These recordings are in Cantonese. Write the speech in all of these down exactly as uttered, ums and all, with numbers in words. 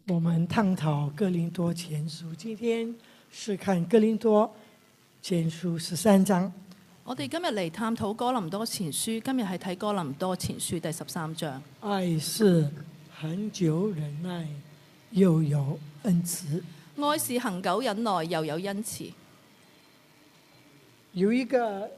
我們探討哥林多前書，今天是看哥林多前書十三章。 我哋今日嚟探討哥林多前書，今日係睇哥林多前書第十三章。 愛是恒久忍耐，又有恩慈。 愛是恒久忍耐，又有恩慈。 有一個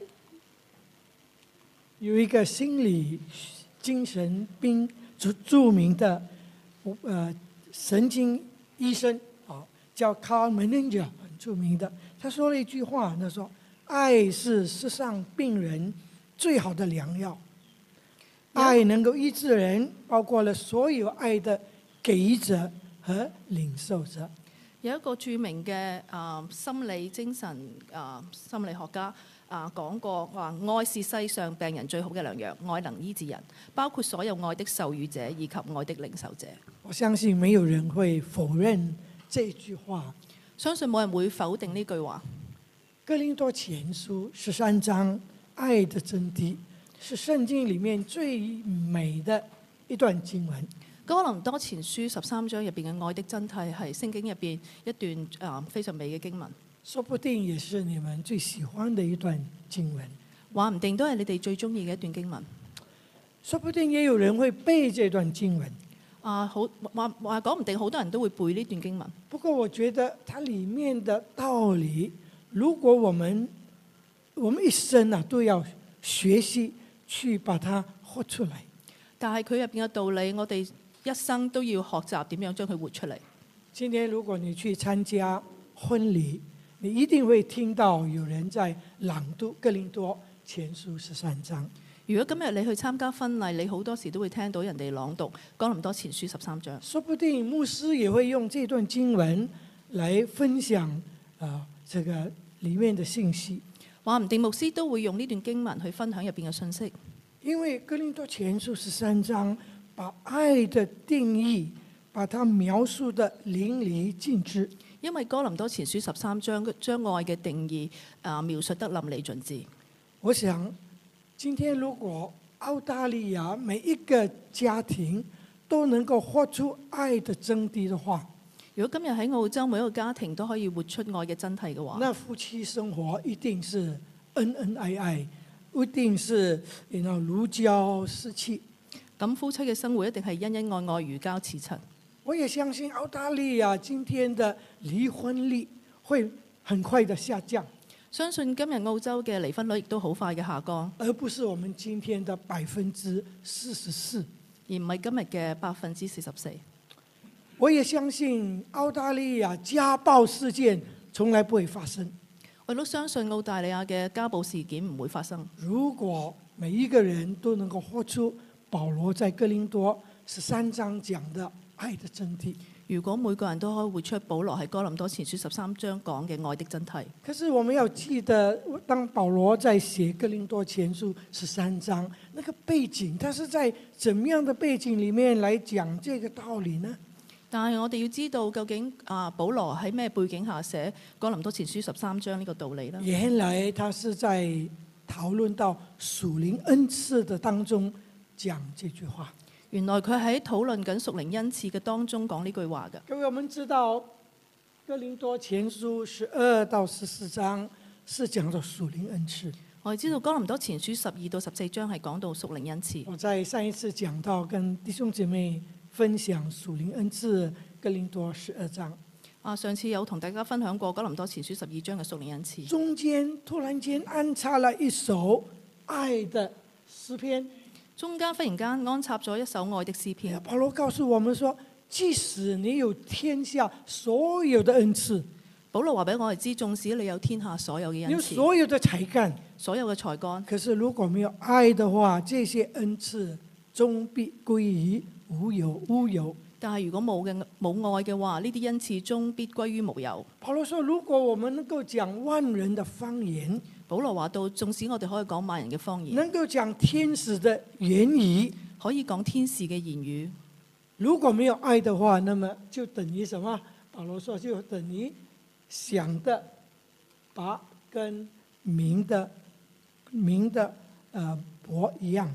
有一個心理精神病著著名的呃神經醫生啊，叫 Carl Menninger， 很著名的。他說了一句話，他說：愛是世上病人最好的良藥。愛能夠醫治人，包括了所有愛的給者和領受者。 有一個著名嘅啊、呃、心理精神啊、呃、心理學家啊、呃、講過話，愛是世上病人最好嘅良藥，愛能醫治人，包括所有愛的受予者以及愛的領受者。 我相信沒有人會否認這句話。 相信冇人會否定呢句話。 哥林多前書十三章，愛的真諦，是聖經裡面最美的一段經文。 哥林多前書十三章入邊嘅愛的真諦係聖經入邊一段啊非常美嘅經文， 說不定也是你們最喜歡的一段經文。 話唔定都係你哋最中意嘅一段經文。 說不定也有人會背這段經文。 啊，好話話講唔定好多人都會背呢段經文。 不過我覺得它裡面的道理，如果我們我們一生啊都要學習去把它活出來。 但係佢入邊嘅道理，我哋一生都要學習點樣將佢活出嚟。 今天如果你去參加婚禮，你一定會聽到有人在朗讀哥林多前書十三章。 如果今日你去參加婚禮，你好多時都會聽到人哋朗讀哥林多前書十三章。 說不定牧師也會用這段經文來分享啊、呃，這個裡面的信息。 話唔定牧師都會用呢段經文去分享入邊嘅信息。 因為哥林多前書十三章把愛的定義，把它描述得淋漓盡致。 因為哥林多前書十三章將愛嘅定義啊描述得淋漓盡致。 我想今天如果澳大利亞每一個家庭都能夠活出愛的真諦的話， 如果今日喺澳洲每一個家庭都可以活出愛嘅真諦嘅話， 那夫妻生活一定是恩恩愛愛，一定是然後如膠似漆。 咁夫妻嘅生活一定係恩恩愛愛、如膠似漆。 我也相信澳大利亞今天的離婚率會很快的下降。 相信今日澳洲嘅離婚率亦都好快嘅下降， 而不是我們今天的百分之四十四， 而唔係今日嘅百分之四十四。 我也相信澳大利亞家暴事件從來不會發生。 我都相信澳大利亞嘅家暴事件唔會發生。 如果每一個人都能夠活出保羅在哥林多十三章講的愛的真諦， 如果每個人都可以活出保羅喺哥林多前書十三章講嘅愛的真諦。 可是我們要記得，當保羅在寫哥林多前書十三章，那個背景，他是在怎麼樣的背景裡面來講這個道理呢？ 但係我哋要知道究竟啊保羅喺咩背景下寫哥林多前書十三章呢個道理呢？ 原來他是在討論到屬靈恩賜的當中講這句話。 原來佢喺討論緊屬靈恩賜嘅當中講呢句話嘅。 各位，我們知道哥林多前書十二到十四章是講到屬靈恩賜。 我哋知道哥林多前書十二到十四章係講到屬靈恩賜。 我在上一次講到跟弟兄姐妹分享屬靈恩賜哥林多十二章。 啊，上次有同大家分享過哥林多前書十二章嘅屬靈恩賜。 中間突然間安插了一首愛的詩篇。 中間忽然間安插咗一首愛的詩篇。 保羅告訴我們說，即使你有天下所有的恩賜， 保羅話俾我哋知，縱使你有天下所有嘅恩賜， 有所有的才幹， 所有嘅才幹， 可是如果沒有愛的話，這些恩賜終必歸於無有烏有。 但係如果冇嘅冇愛嘅話，呢啲恩賜終必歸於無有。 保羅說，如果我們能夠講萬人的方言， 保羅話到，縱使我哋可以講萬人嘅方言， 能夠講天使的言語， 可以講天使嘅言語， 如果沒有愛的話，那麼就等於什麼？保羅說，就等於想的拔跟鳴的鳴的呃鈸一樣。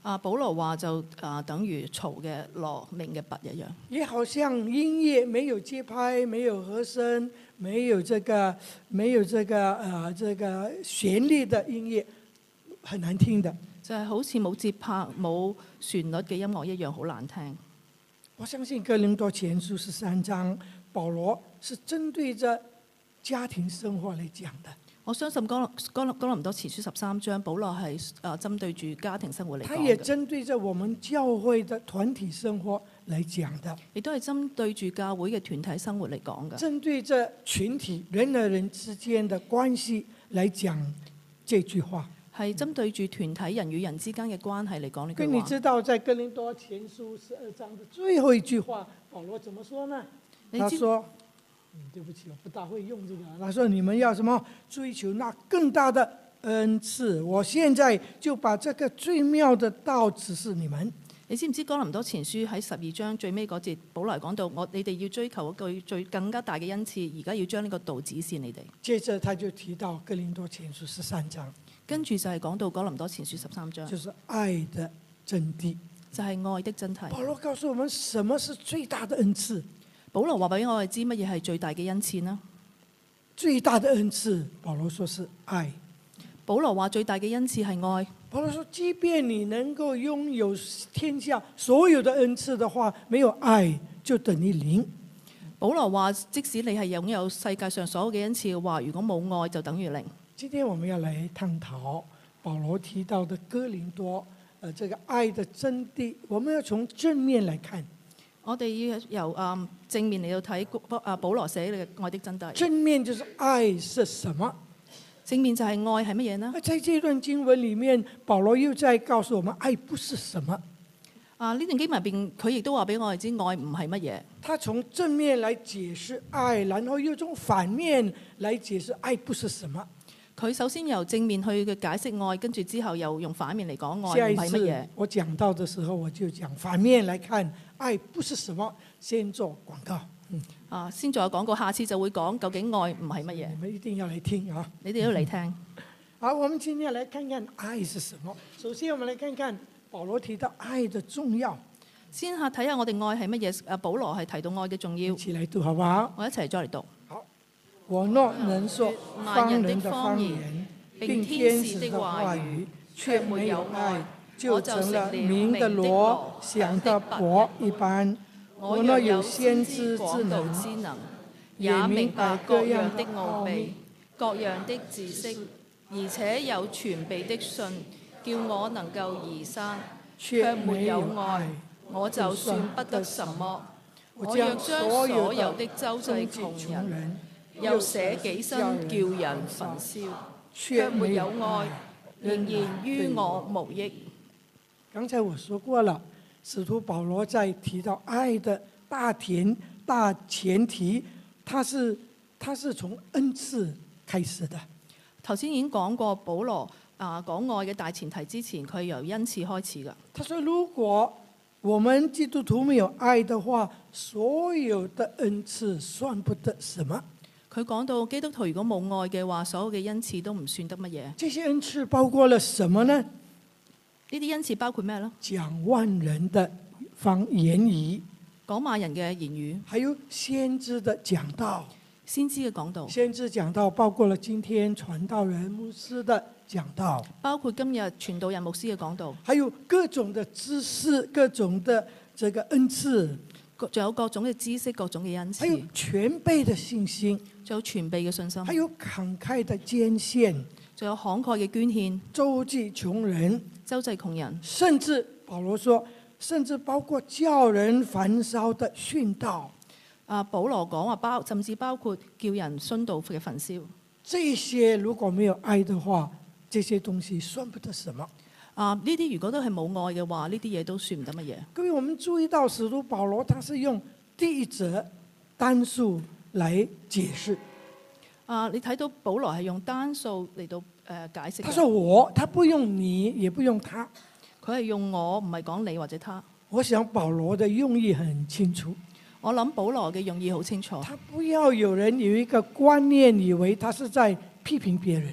啊，保羅話就啊，等於曹嘅羅明嘅拔一樣。 也好像音樂沒有節拍，沒有和聲，沒有這個沒有這個呃這個旋律的音樂，很難聽的。 就係好似冇節拍、冇旋律嘅音樂一樣，好難聽。 我相信哥林多前書十三章，保羅是針對着家庭生活嚟講的。 我相信哥哥哥林多前書十三章，保羅係誒針對住家庭生活嚟講嘅。 他也針對着我們教會的團體生活嚟講的。 亦都係針對住教會嘅團體生活嚟講嘅。 針對着群體人和人之間的關係嚟講這句話。 係針對住團體人與人之間嘅關係嚟講呢句話。 你知道在哥林多前書十二章的最後一句話，保羅怎麼說呢？他說。嗯，對不起，我不大會用這個。他說：“你們要什麼追求那更大的恩賜？我現在就把這個最妙的道指示你們。” 你知唔知哥林多前書喺十二章最尾嗰節，保羅講到我你哋要追求一句最更加大嘅恩賜，而家要將呢個道指示你哋。 接着他就提到哥林多前書十三章， 跟住就係講到哥林多前書十三章， 就是愛的真諦， 就係愛的真諦。 保羅告訴我們什麼是最大的恩賜。 保羅話俾我哋知乜嘢係最大嘅恩賜呢？ 最大的恩賜，保羅說是愛。 保羅話最大嘅恩賜係愛。 保羅說，即便你能夠擁有天下所有的恩賜的話，沒有愛就等於零。 保羅話，即使你係擁有世界上所有嘅恩賜嘅話，如果冇愛就等於零。 今天我們要來探討保羅提到的哥林多，呃，這個愛的真諦，我們要從正面來看。 我哋要由啊正面嚟到睇啊保羅寫嘅愛的真諦。 正面就是愛是什麼？ 正面就係愛係乜嘢呢？ 在這段經文裡面，保羅又在告訴我們，愛不是什麼。 啊，呢段經文入邊，佢亦都話俾我哋知，愛唔係乜嘢。 他從正面來解釋愛，然後又從反面來解釋愛不是什麼。 佢首先由正面去嘅解釋愛，跟住之後又用反面嚟講愛唔係乜嘢。 我講到的時候，我就講反面來看愛不是什麼。先做廣告。嗯、 啊，先做個廣告，下次就會講究竟愛唔係乜嘢。 你們一定要嚟聽啊！ 你哋都嚟聽。 好，我們今天來看看愛是什麼。首先，我們來看看保羅提到愛的重要。 先下睇下我哋愛係乜嘢。啊，保羅係提到愛嘅重要。 一起來讀好不好？ 我一齊再嚟讀。 好，我若能說方人的方言，並天使的話語，卻沒有愛，就成了鳴的鑼，響的鈸一般。我若有先知之能， 也明白各樣的奧秘、各樣的知識，而且有全備的信，叫我能夠移山，卻沒有愛，我就算不得什麼。我若將所有的周濟窮人，又捨己身叫人焚燒，卻沒有愛，仍然於我無益。 剛才我說過了，使徒保羅在提到愛的大前大前提，他是他是從恩賜開始的。 頭先已經講過，保羅啊講愛嘅大前提之前，佢由恩賜開始㗎。 他說：如果我們基督徒沒有愛的話，所有的恩賜算不得什麼。 佢講到基督徒如果冇愛嘅話，所有嘅恩賜都唔算得乜嘢。 這些恩賜包括了什麼呢？ 呢啲恩賜包括咩呢？ 講萬人的方言語， 講萬人嘅言語， 還有先知的講道。 先知嘅講道， 先知講道包括了今天傳道人牧師的講道， 包括今日傳道人牧師嘅講道， 還有各種的知識、各種的這個恩賜， 仲有各種嘅知識、各種嘅恩賜， 還有全備的信心， 仲有全備嘅信心， 還有慷慨的捐獻， 仲有慷慨嘅捐獻， 周濟窮人， 周濟窮人， 甚至保羅說，甚至包括叫人焚燒的殉道。 啊，保羅講話包，甚至包括叫人殉道嘅焚燒。 這些如果沒有愛的話，這些東西算不得什麼。 啊，呢啲如果都係冇愛嘅話，呢啲嘢都算唔得乜嘢。 各位，我們注意到使徒保羅，他是用第一者單數來解釋。 啊，你睇到保羅係用單數嚟到誒解釋。 他說我，他不用你，也不用他。 佢係用我，唔係講你或者他。 我想保羅的用意很清楚。 我諗保羅嘅用意好清楚。 他不要有人有一個觀念，以為他是在批評別人。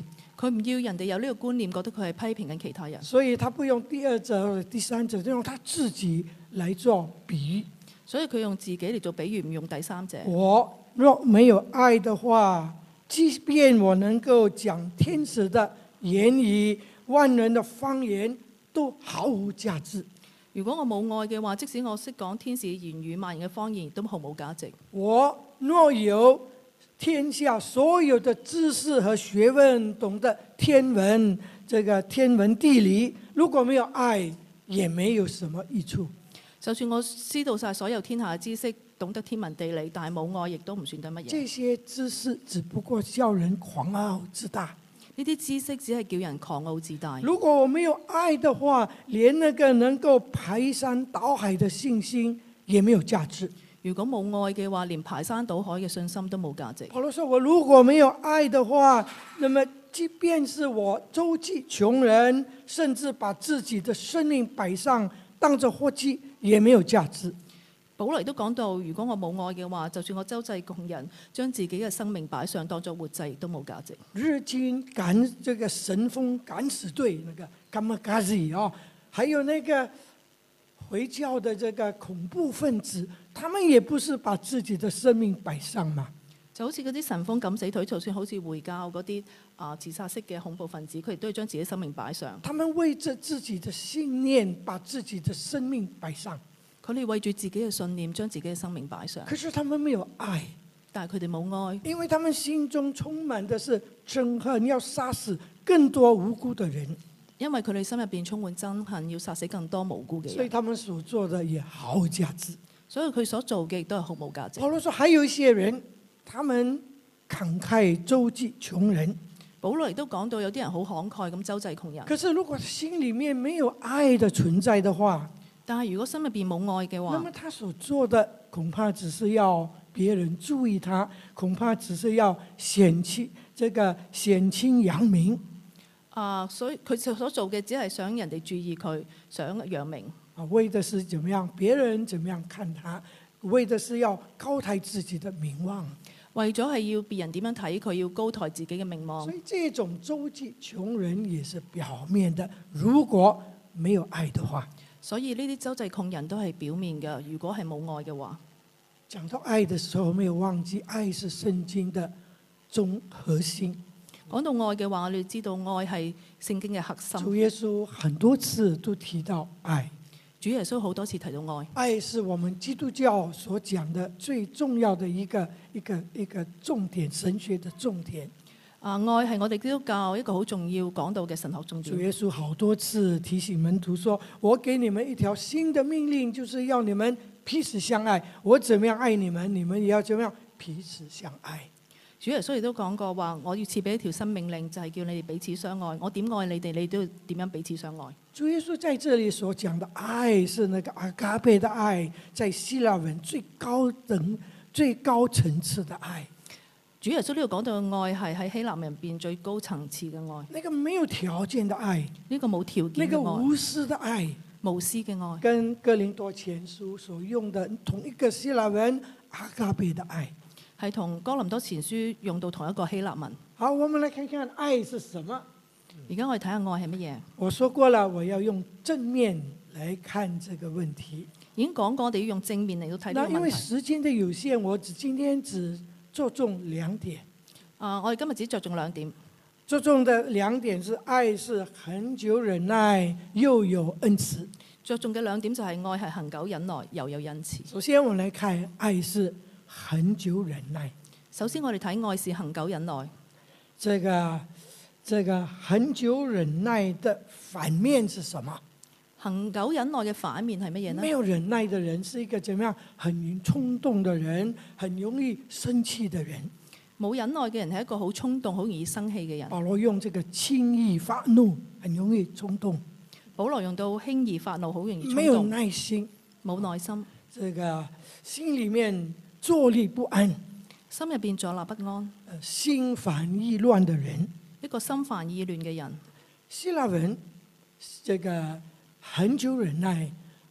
佢唔要人哋有呢個觀念，覺得佢係批評緊其他人， 所以他不用第二者、第三者，就用他自己來做比喻。 所以佢用自己嚟做比喻，唔用第三者。 我若沒有愛的話，即便我能夠講天使的言語、萬人的方言，都毫無價值。 如果我冇愛嘅話，即使我識講天使嘅言語、萬人嘅方言，都毫無價值。 我若有天下所有的知識和學問，懂得天文、這個天文地理，如果沒有愛，也沒有什麼益處。 就算我知道晒所有天下嘅知識，懂得天文地理，但係冇愛，亦都唔算得乜嘢。 這些知識只不過叫人狂傲自大。 呢啲知識只係叫人狂傲自大。 如果我沒有愛的話，連那個能夠排山倒海的信心也沒有價值。 如果冇愛嘅話，連排山倒海嘅信心都冇價值。 保羅說：我如果沒有愛的話，那麼即便是我周濟窮人，甚至把自己的生命擺上當作活祭，也沒有價值。 保羅都講到，如果我冇愛嘅話，就算我周濟窮人，將自己嘅生命擺上當作活祭，都冇價值。 日軍趕這個神風敢死隊那個 Kamikaze 啊，還有那個回教的這個恐怖分子，他們也不是把自己的生命擺上嘛。 就好似嗰啲神風敢死隊，就算好似回教嗰啲啊自殺式嘅恐怖分子，佢哋都要將自己生命擺上。 他們為着自己的信念，把自己的生命擺上。 佢哋為住自己嘅信念，將自己嘅生命擺上。 可是他們沒有愛， 但係佢哋冇愛， 因為他們心中充滿的是憎恨，要殺死更多無辜的人。 因為佢哋心入邊充滿憎恨，要殺死更多無辜嘅人。 所以他們所做的也毫無價值。 所以佢所做嘅亦都係毫無價值。 保羅說，還有一些人，他們慷慨周濟窮人。 保羅亦都講到有啲人好慷慨咁周濟窮人。 可是如果心裡面沒有愛的存在的話， 但係如果心入邊冇愛嘅話， 那麼他所做的恐怕只是要別人注意他，恐怕只是要顯親這個顯親揚名。 啊，所以佢所做嘅只係想人哋注意佢，想揚名。 啊，為的是怎麼樣？別人怎麼樣看他？為的是要高抬自己的名望。 為咗係要別人點樣睇佢，要高抬自己嘅名望。 所以這種周濟窮人也是表面的，如果沒有愛的話。 所以呢啲周濟窮人都係表面嘅，如果係冇愛嘅話。 講到愛的時候，沒有忘記愛是聖經的中核心。 講到愛嘅話，我哋知道愛係聖經嘅核心。 主耶穌很多次都提到愛。 主耶穌好多次提到愛。 愛是我們基督教所講的最重要的一個一個一個重點，神學的重點。 啊，愛係我哋基督教一個好重要講到嘅神學重點。 主耶穌好多次提醒門徒說：我給你們一條新的命令，就是要你們彼此相愛。我怎麼樣愛你們，你們也要怎麼樣彼此相愛。 主耶穌亦都講過話，我要賜俾一條新命令，就係叫你哋彼此相愛。我點愛你哋，你都要點樣彼此相愛。 主耶穌在這裡所講的愛是那個阿嘎貝的愛，在希臘文最高等、最高層次的愛。 主耶穌呢度講到嘅愛係喺希臘文入邊最高層次嘅愛。 那個沒有條件的愛， 呢個冇條件嘅愛， 那個無私的愛， 無私嘅愛， 跟哥林多前書所用的同一個希臘文阿嘎貝的愛， 係同哥林多前書用到同一個希臘文。 好，我們來看看愛是什麼。 而家我哋睇下愛係乜嘢。 我說過了，我要用正面來看這個問題。 已經講過，我哋要用正面嚟到睇呢個問題。 那因為時間的有限，我只今天只着重兩點。 啊，我哋今日只着重兩點。 着重的兩點是愛是恆久忍耐，又有恩慈。 着重嘅兩點就係愛係恆久忍耐，又有恩慈。 首先，我們來看愛是恆久忍耐。 首先，我哋睇愛是恆久忍耐。 這個這個恆久忍耐的反面是什麼？ 恆久忍耐嘅反面係乜嘢呢？ 沒有忍耐的人是一個怎麼樣？很衝動的人，很容易生氣的人。 冇忍耐嘅人係一個好衝動、好容易生氣嘅人。 保羅用這個輕易發怒，很容易衝動。 保羅用到輕易發怒，好容易衝動。 沒有耐心， 冇耐心。 這個心裡面坐立不安， 心入邊坐立不安。 心煩意亂的人， 一個心煩意亂嘅人。 希臘文這個恆久忍耐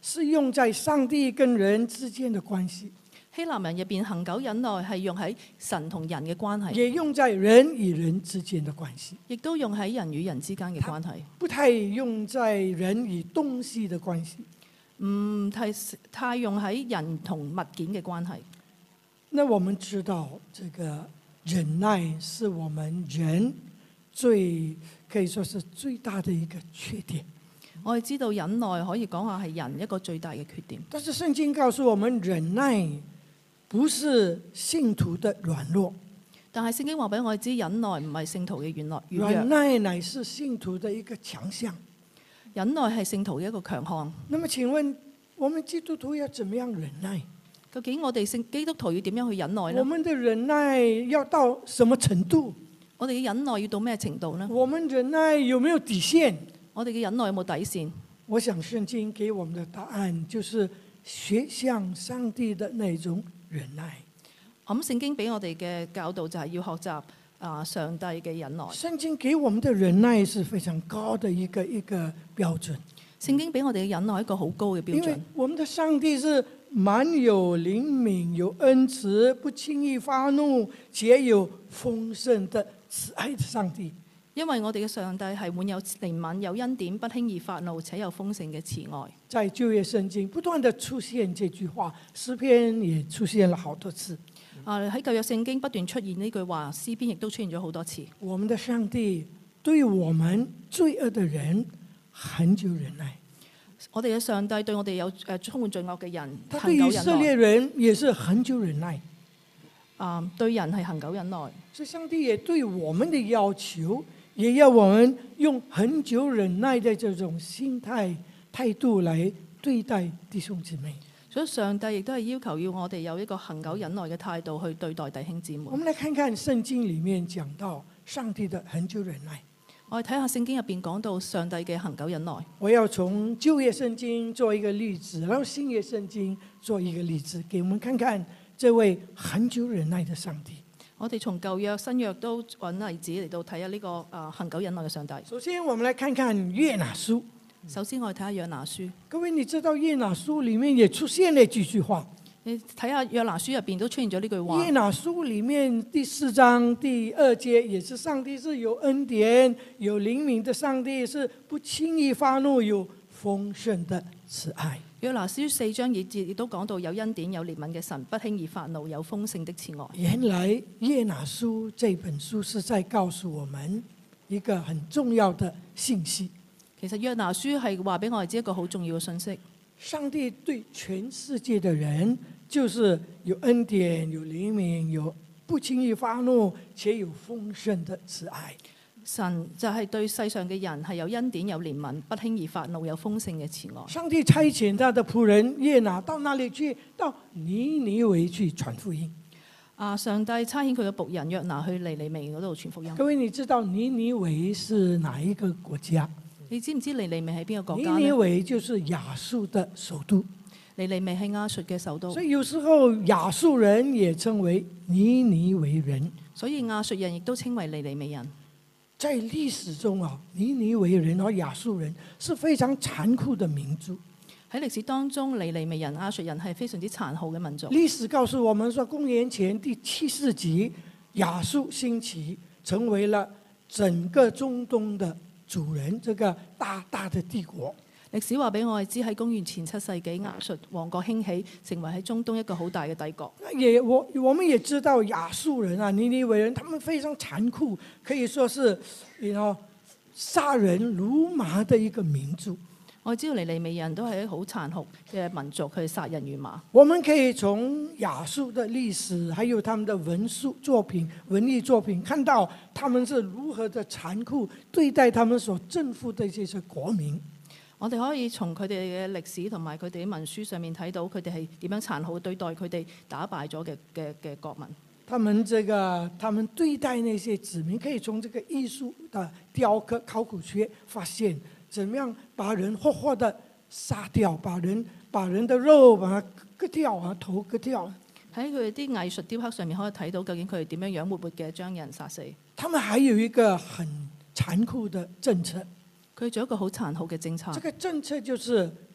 是用在上帝跟人之間的關係， 希臘人入邊恒久忍耐係用喺神同人嘅關係， 也用在人與人之間的關係， 亦都用喺人與人之間嘅關係， 不太用在人與東西的關係， 唔太太用喺人同物件嘅關係。 那我們知道，這個忍耐是我們人最可以說是最大的一個缺點。 我哋知道忍耐可以講話係人一個最大嘅缺點， 但是聖經告訴我們，忍耐不是信徒的軟弱， 但係聖經話俾我哋知，忍耐唔係聖徒嘅軟弱， 忍耐乃是信徒的一個強項。 忍耐係聖徒嘅一個強項。 那麼請問，我們基督徒要怎麼樣忍耐？ 究竟我哋聖基督徒要點樣去忍耐呢？ 我們的忍耐要到什麼程度？ 我哋嘅忍耐要到咩程度呢？ 我們忍耐有沒有底線？ 我哋嘅忍耐有冇底線？ 我想聖經給我們的答案就是學像上帝的那種忍耐。 咁聖經俾我哋嘅教導就係要學習啊上帝嘅忍耐。 聖經給我們的忍耐是非常高的一個一個標準。 聖經俾我哋嘅忍耐係一個好高嘅標準。 因為我們的上帝是滿有憐憫、有恩慈、不輕易發怒，且有豐盛的慈愛的上帝。 因為我哋嘅上帝係滿有憐憫、有恩典、不輕易發怒，且有豐盛嘅慈愛。 在舊約聖經不斷地出現這句話，詩篇也出現了好多次。 啊，喺舊約聖經不斷出現呢句話，詩篇亦都出現咗好多次。 我們的上帝對我們罪惡的人很久忍耐。 我哋嘅上帝對我哋有誒充滿罪惡嘅人， 他對以色列人也是很久忍耐。 啊，對人係恒久忍耐。 所以上帝也對我們的要求，也要我們用很久忍耐的這種心態態度來對待弟兄姊妹。 所以上帝亦都係要求要我哋有一個恒久忍耐嘅態度去對待弟兄姊妹。 我們來看看聖經裡面講到上帝的很久忍耐。 我哋睇下聖經入邊講到上帝嘅恒久忍耐。 我要從舊約聖經做一個例子，然後新約聖經做一個例子，給我們看看這位很久忍耐的上帝。 我哋從舊約、新約都揾例子嚟到睇下呢個啊恒久忍耐嘅上帝。 首先，我們來看看約拿書。 首先，我哋睇下約拿書。 各位，你知道約拿書裡面也出現了幾句話？ 你睇下約拿書入邊都出現咗呢句話。 約拿書裡面第四章第二節也是上帝是有恩典、有憐憫的上帝，是不輕易發怒、有豐盛的慈愛。 約拿書四章二節亦都講到有恩典、有憐憫嘅神，不輕易發怒，有豐盛的慈愛。 原來約拿書這本書是在告訴我們一個很重要的信息。 其實約拿書係話俾我哋知一個好重要嘅信息。 上帝對全世界的人就是有恩典、有憐憫、有不輕易發怒，且有豐盛的慈愛。 神就係對世上嘅人係有恩典、有憐憫、不輕易發怒、有豐盛嘅慈愛。 上帝差遣他的僕人約拿到那裡去，到尼尼微去傳福音。 啊！上帝差遣佢嘅僕人約拿去尼尼微嗰度傳福音。 各位，你知道尼尼微是哪一個國家？ 你知唔知尼尼微係邊個國家呢？ 尼尼微就是亞述的首都。 尼尼微係亞述嘅首都。 所以有時候亞述人也稱為尼尼微人。 所以亞述人亦都稱為尼尼微人。 在歷史中啊，尼尼微人和亞述人是非常殘酷的民族。 喺歷史當中，尼尼微人、亞述人係非常之殘酷嘅民族。 歷史告訴我們說，公元前第七世紀，亞述興起，成為了整個中東的主人，這個大大的帝國。 歷史話俾我哋知，喺公元前七世紀，亞述王國興起，成為喺中東一個好大嘅帝國。 也我我們也知道亞述人啊、尼尼微人，他們非常殘酷，可以說是，然後殺人如麻的一個民族。 我知道尼尼微人都係一個好殘酷嘅民族，佢哋殺人如麻。 我們可以從亞述的歷史，還有他們的文書作品、文藝作品，看到他們是如何的殘酷對待他們所征服的這些國民。 我哋可以從佢哋嘅歷史同埋佢哋嘅文書上面睇到，佢哋係點樣殘酷對待佢哋打敗咗嘅嘅嘅國民。 他們這個，他們對待那些子民，可以從這個藝術的雕刻、考古學發現，怎麼樣把人活活的殺掉，把人把人的肉把它割掉啊，頭割掉。 喺佢哋啲藝術雕刻上面可以睇到，究竟佢哋點樣樣活活嘅將人殺死。 他們還有一個很殘酷的政策。 佢做一個好殘酷嘅政策。 這個政策就是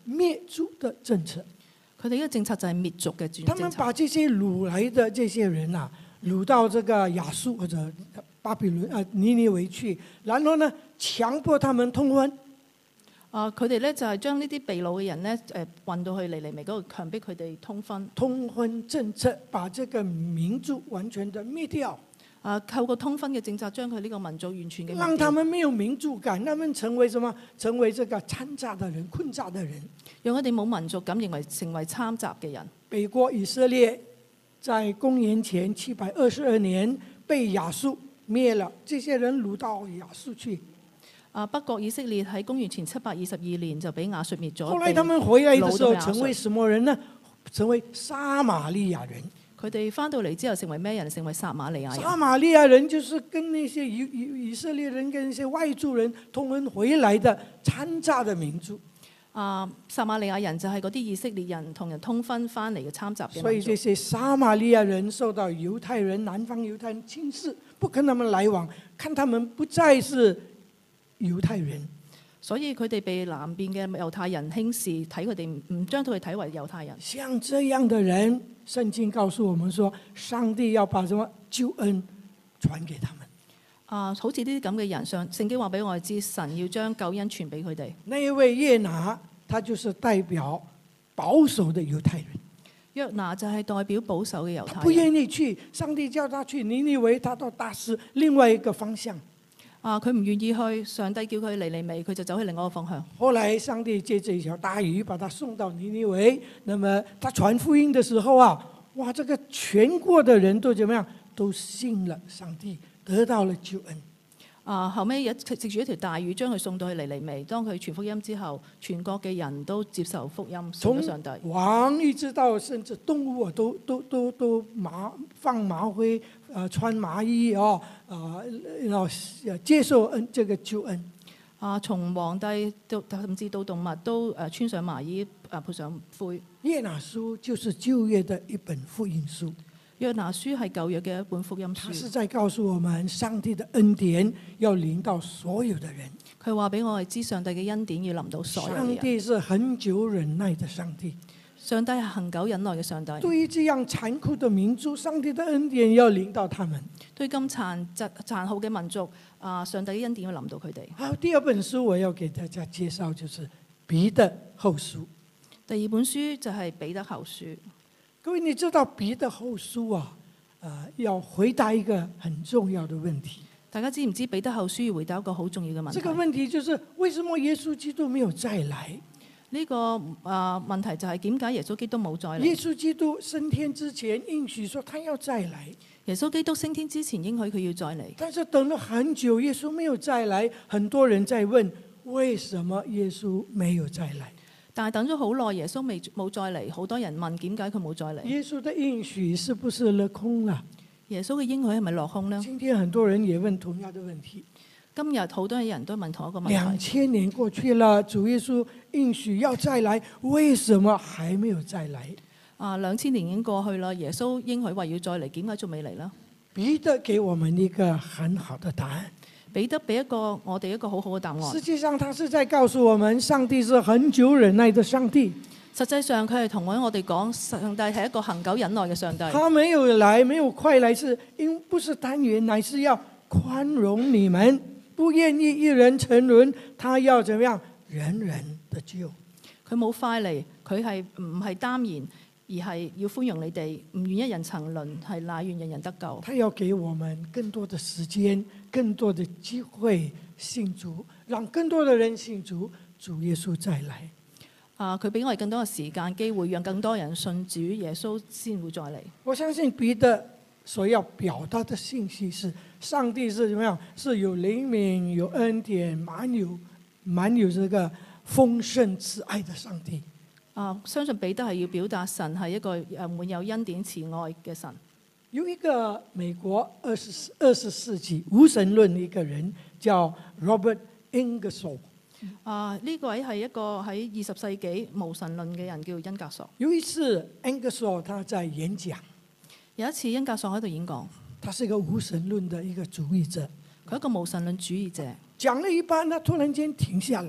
滅族的政策。 佢哋嘅政策就係滅族嘅政他們把這些擄來的這些人啊，擄到這個亞述或者巴比倫啊尼尼微去，然後呢強迫他們通婚。 啊，佢哋咧就係將呢啲被擄嘅人咧誒運到去尼尼微嗰度，強迫佢哋通婚。 通婚政策把這個民族完全的滅掉。 啊，透過通婚嘅政策，將佢呢個民族完全嘅滅掉， 讓他們沒有民族感，他們成為什麼？成為這個摻雜的人、混雜的人。 讓佢哋冇民族感，認為成為參雜嘅人。 北國以色列在公元前七百二十二年被亞述滅了，這些人擄到亞述去。 啊，北國以色列喺公元前七百二十二年就俾亞述滅咗。 後來他們回來的時候，成為什麼人呢？成為撒瑪利亞人。 佢哋翻到嚟之後，成為咩人？成為撒瑪利亞人。 撒瑪利亞人就是跟那些以以以色列人跟那些外族人通婚回來的摻雜的民族。 啊，撒瑪利亞人就係嗰啲以色列人同人通婚翻嚟嘅參雜嘅民族。 所以這些撒瑪利亞人受到猶太人、南方猶太人輕視，不跟他們來往，看他們不再是猶太人。 所以佢哋被南邊嘅猶太人輕視，睇佢哋唔將佢哋睇為猶太人。 像這樣的人，聖經告訴我們說，上帝要把什麼救恩傳給他們。 啊，好似呢啲咁嘅人，上聖經話俾我哋知，神要將救恩傳俾佢哋。 那一位約拿，他就是代表保守的猶太人。 約拿就係代表保守嘅猶太人。 不願意去，上帝叫他去尼尼微，他到大使另外一個方向。 啊，佢唔願意去，上帝叫佢尼尼微，佢就走去另外一個方向。 後來上帝借這一條大魚，把他送到尼尼微。那麼他傳福音的時候啊，哇，這個全國的人都怎麼樣？都信了上帝，得到了救恩。 啊，後尾一藉住一條大魚將佢送到去尼尼微。當佢傳福音之後，全國嘅人都接受福音，信咗上帝。 王一直到甚至動物啊，都都都都麻放麻灰，呃，穿麻衣哦，啊，然後接受恩這個救恩。 啊，從皇帝到甚至到動物都誒穿上麻衣，誒配上灰。 約拿書就是舊約的一本福音書。 約拿書係舊約嘅一本福音書。 他是在告訴我們，上帝的恩典要臨到所有的人。 佢話俾我哋知，上帝嘅恩典要臨到所有人。 上帝是很久忍耐的上帝。 上帝係恒久忍耐嘅上帝。 對於這樣殘酷的民族，上帝的恩典要臨到他們。 對咁殘疾殘酷嘅民族，啊，上帝嘅恩典要臨到佢哋。 好，第二本書我要給大家介紹，就是彼得後書。 第二本書就係彼得後書。 各位，你知道彼得後書啊，呃，要回答一個很重要的問題。 大家知唔知彼得後書要回答一個好重要嘅問題？ 這個問題就是為什麼耶穌基督沒有再來？ 呢個啊問題就係點解耶穌基督冇再嚟？ 耶穌基督升天之前應許說他要再來。 耶穌基督升天之前應許佢要再嚟， 但是等了很久，耶穌沒有再來，很多人在問為什麼耶穌沒有再來？ 但係等咗好耐，耶穌未冇再嚟，好多人問點解佢冇再嚟？ 耶穌的應許是不是落空了？ 耶穌嘅應許係咪落空呢？ 今天很多人也問同樣的問題。 今日好多人都問同一個問題。 兩千年過去了，主耶穌應許要再來，為什麼還沒有再來？ 啊，兩千年已經過去啦，耶穌應許話要再嚟，點解仲未嚟呢？ 彼得給我們一個很好的答案。 彼得俾一個我哋一個好好嘅答案。 實際上，他是在告訴我們，上帝是很久忍耐的上帝。 實際上，佢係同我哋講，上帝係一個恒久忍耐嘅上帝。 他沒有來，沒有快來，是因不是單元，乃是要寬容你們，不願意一人沉淪，他要怎麼樣？人人得救。 佢冇快嚟，佢係唔係單言，而係要寬容你哋，唔願一人沉淪，係乃願人人得救。 他要給我們更多的時間，更多的機會信主，讓更多的人信主，主耶穌再來。 啊！佢俾我哋更多嘅時間機會，讓更多人信主，耶穌先會再嚟。 我相信彼得所要表達的信息是：上帝是怎麼樣？是有憐憫、有恩典、滿有滿有這個豐盛慈愛的上帝。 啊！相信彼得係要表達神係一個誒滿有恩典慈愛嘅神。 有一個美國二十二十世紀無神論的一個人叫 Robert Ingersoll。 啊！呢位係一個喺二十世紀無神論嘅人，叫恩格索。 有一次 Ingersoll 他在演講， 有一次恩格索喺度演講， 他是一個無神論的一個主義者。 佢係一個無神論主義者。 講了一半，他突然間停下來。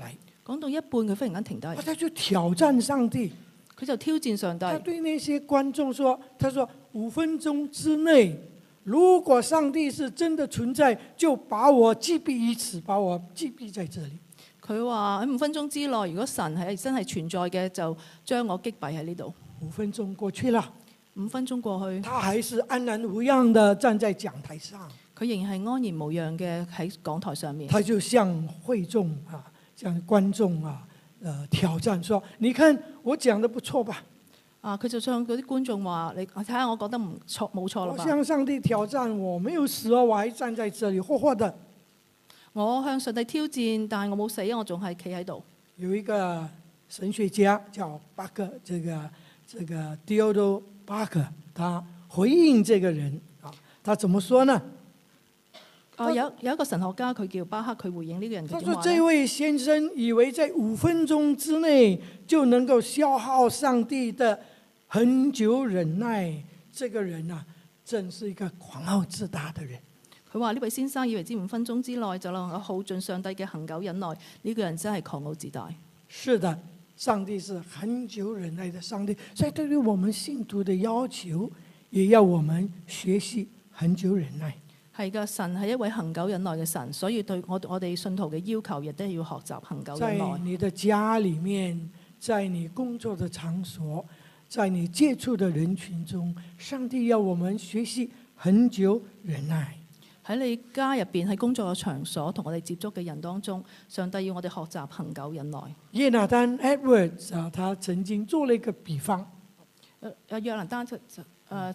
講到一半，佢忽然間停低， 他就挑戰上帝。 佢就挑戰上帝。 他對那些觀眾說：他說五分鐘之內，如果上帝是真的存在，就把我擊斃於此，把我擊斃在這裡。 佢話喺五分鐘之內，如果神係真係存在嘅，就將我擊斃喺呢度。 五分鐘過去了， 五分鐘過去， 他還是安然無恙地站在講台上。 佢仍然係安然無恙嘅喺講台上面。 他就向會眾啊，向觀眾啊，呃挑戰說：你看我講得不錯吧？ 啊，佢就向嗰啲觀眾話：你睇下，我講得唔錯，冇錯啦吧？ 我向上帝挑戰，我沒有死哦，我還站在這裡活活的。 我向上帝挑戰，但係我冇死，我仲係企喺度。 有一個神學家叫巴克，這個這個 Theodore 巴克，他回應這個人啊，他怎麼說呢？ 啊，有有一個神學家，佢叫巴克，佢回應呢個人，佢點話咧？ 他說：這位先生以為在五分鐘之內就能夠消耗上帝的恆久忍耐，這個人啊，真是一個狂傲自大的人。 佢話呢位先生以為只五分鐘之內就能夠耗盡上帝嘅恆久忍耐，呢、這個人真係狂傲自大。 是的，上帝是恆久忍耐的上帝，所以對於我們信徒的要求，也要我們學習恆久忍耐。 係嘅，神係一位恆久忍耐嘅神，所以對我我哋信徒嘅要求亦都要學習恆久忍耐。 在你的家裏面，在你工作的場所，在你接觸的人群中，上帝要我們學習恆久忍耐。 喺你家入邊，喺工作嘅場所，同我哋接觸嘅人當中，上帝要我哋學習恆久忍耐。 約拿單 Edwards 啊，他曾經做了一個比方。 誒約拿單就誒